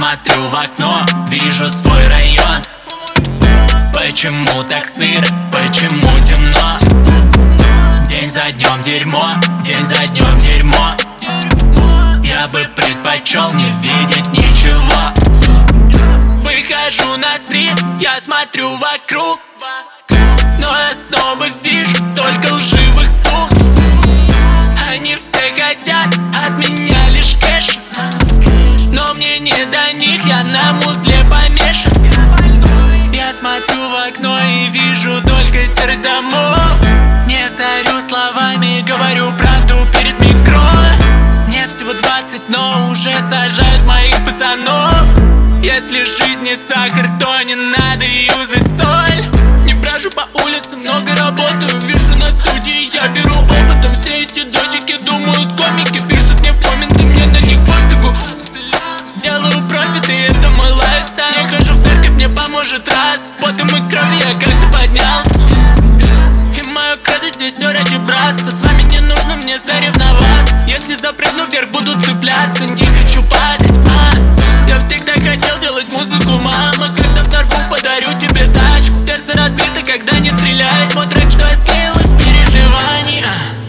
смотрю в окно, вижу свой район. Почему так сыро, почему темно? День за днем дерьмо, день за днем дерьмо. Я бы предпочел не видеть ничего. Выхожу на стрит, я смотрю вокруг, но я снова вижу только лживых сук. Они все хотят от меня лишь кэш, но мне не до них, я на музле помешан. Я смотрю в окно и вижу только серость домов. Не сорю словами, говорю правду перед микро. Мне всего 20, но уже сажают моих пацанов. Если жизнь не сахар, то не надо юзать соль. Не брожу по улицам, много работаю, вижу на студии, я беру опытом. Все эти дочки думают комики, пишут мне в комменты, мне на них пофигу. Делаю профит, и это мой лайфстайл. Я хожу в церковь, мне поможет раз. Потом и крови я как-то поднялся. И мое кредо здесь все ради братства. С вами не нужно мне соревноваться. Если запрыгну вверх, буду цепляться, не хочу падать. Я всегда хотел делать музыку, мама. Когда взорву, подарю тебе тачку. Сердце разбито, когда не стреляет. Мой трек, что я склеил из переживаний.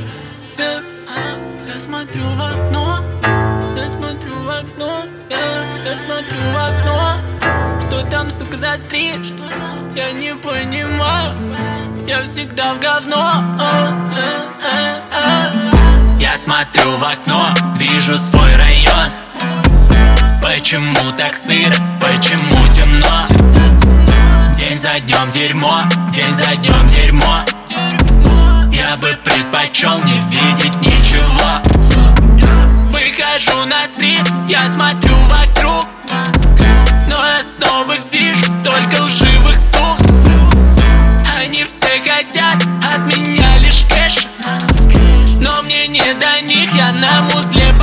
Я смотрю в окно, я смотрю в окно, я смотрю в окно. Что там, сука, за стрит? Я не понимаю, я всегда в говно. Я смотрю в окно, вижу свой район. Почему так сыро, почему темно? День за днем дерьмо, день за днем дерьмо. Я бы предпочел не видеть ничего. Выхожу на стрит, я смотрю вокруг, но я снова вижу только лживых сук. Они все хотят от меня лишь кэш, но мне не до них, я на музле